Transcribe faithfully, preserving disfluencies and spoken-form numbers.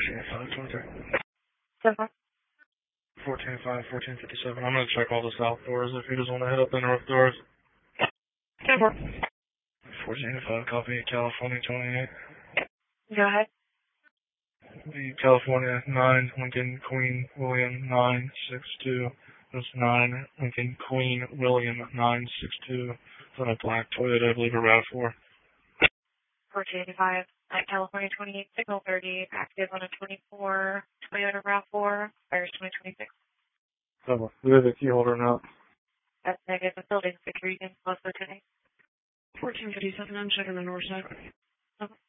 fourteen five twenty-three. seven. fourteen five, fourteen fifty-seven. I'm going to check all the south doors if he doesn't want to head up the north doors. ten four. fourteen five, copy. California twenty-eight. Go ahead. The California nine, Lincoln Queen William nine six two. That's nine, Lincoln Queen William nine six two. It's on a black Toyota, I believe, a RAV four. fourteen eighty-five. At California twenty-eight, signal thirty, active on a twenty-four Toyota RAV four, fires twenty twenty-six. Oh, we have the key holder now. That's negative. Building security in Los Angeles. fourteen fifty-seven, I'm checking the north side. Okay.